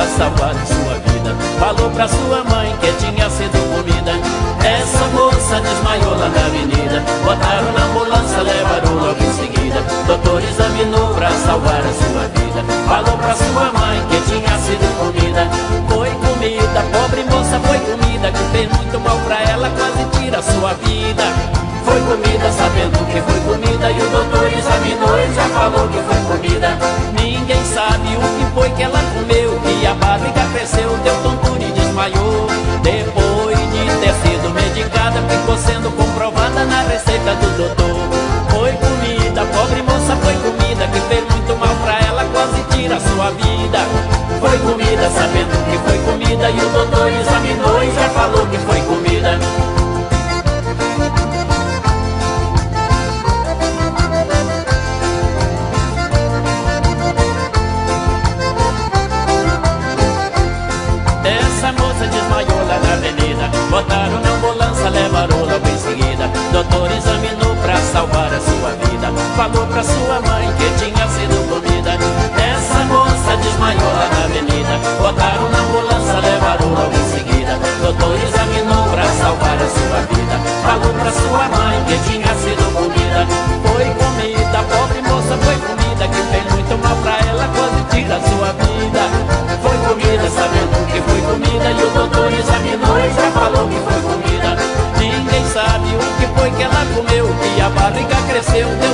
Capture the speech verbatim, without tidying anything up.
pra salvar sua vida. Falou pra sua mãe que tinha sido comida. Essa moça desmaiou lá na avenida. Botaram na ambulância, levaram logo em seguida. Doutor examinou pra salvar a sua vida. Falou pra sua mãe que tinha sido comida. Foi comida, pobre moça, foi comida, que fez muito mal pra ela, quase tira a sua vida. Foi comida, sabendo que foi comida, e o doutor examinou e já falou que foi comida. Ninguém sabe o que foi que ela comeu, e a barriga cresceu, deu tontura e desmaiou. Depois de ter sido medicada, ficou sendo comprovada na receita do doutor. Foi comida, pobre moça, foi comida, que fez muito mal pra ela, quase tira a sua vida. Foi comida, sabendo que foi comida, e o doutor examinou e já falou que foi comida. Essa moça desmaiou lá na avenida. Botaram na ambulância, levaram logo em seguida. Doutor examinou pra salvar a sua vida. Falou pra sua mãe que tinha sido comida. Essa moça desmaiou lá na avenida. Botaram na ambulância, levaram logo em seguida. Doutor examinou pra salvar a sua vida. Falou pra sua mãe que tinha sido comida. Foi comida, pobre moça, foi comida, que fez muito mal pra ela, quase tira a sua vida. Foi comida, sabendo que foi comida, e o doutor examinou e já falou que foi comida. Ninguém sabe o que foi que ela comeu, e a barriga cresceu.